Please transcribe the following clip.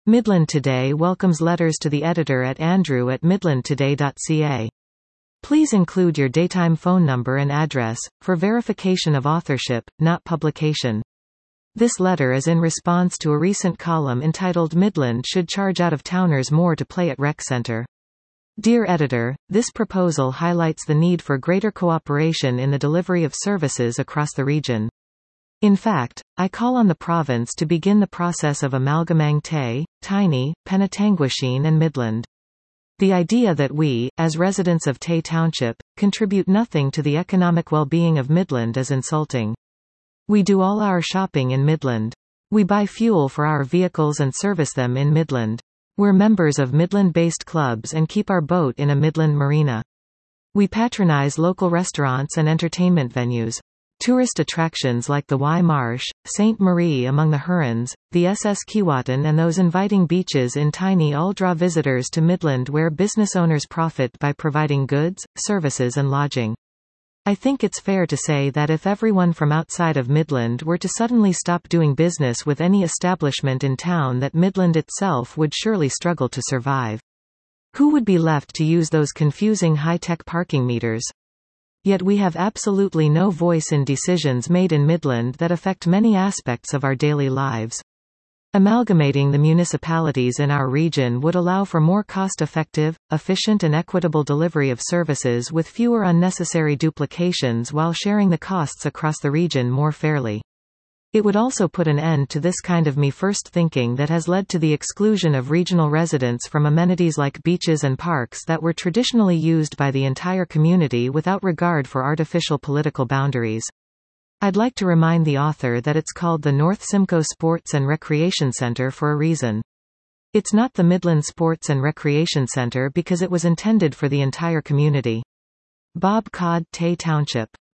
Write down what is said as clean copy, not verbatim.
Midland Today welcomes letters to the editor at andrew@midlandtoday.ca. Please include your daytime phone number and address, for verification of authorship, not publication. This letter is in response to a recent column entitled "Midland Should Charge Out-of-Towners More to Play at Rec Center." Dear editor, this proposal highlights the need for greater cooperation in the delivery of services across the region. In fact, I call on the province to begin the process of amalgamating Tay, Tiny, Penetanguishene and Midland. The idea that we, as residents of Tay Township, contribute nothing to the economic well-being of Midland is insulting. We do all our shopping in Midland. We buy fuel for our vehicles and service them in Midland. We're members of Midland-based clubs and keep our boat in a Midland marina. We patronize local restaurants and entertainment venues. Tourist attractions like the Y Marsh, St. Marie among the Hurons, the SS Keewatin and those inviting beaches in Tiny all draw visitors to Midland, where business owners profit by providing goods, services and lodging. I think it's fair to say that if everyone from outside of Midland were to suddenly stop doing business with any establishment in town, that Midland itself would surely struggle to survive. Who would be left to use those confusing high-tech parking meters? Yet we have absolutely no voice in decisions made in Midland that affect many aspects of our daily lives. Amalgamating the municipalities in our region would allow for more cost-effective, efficient and equitable delivery of services with fewer unnecessary duplications while sharing the costs across the region more fairly. It would also put an end to this kind of me-first thinking that has led to the exclusion of regional residents from amenities like beaches and parks that were traditionally used by the entire community without regard for artificial political boundaries. I'd like to remind the author that it's called the North Simcoe Sports and Recreation Center for a reason. It's not the Midland Sports and Recreation Center because it was intended for the entire community. Bob Codd, Tay Township.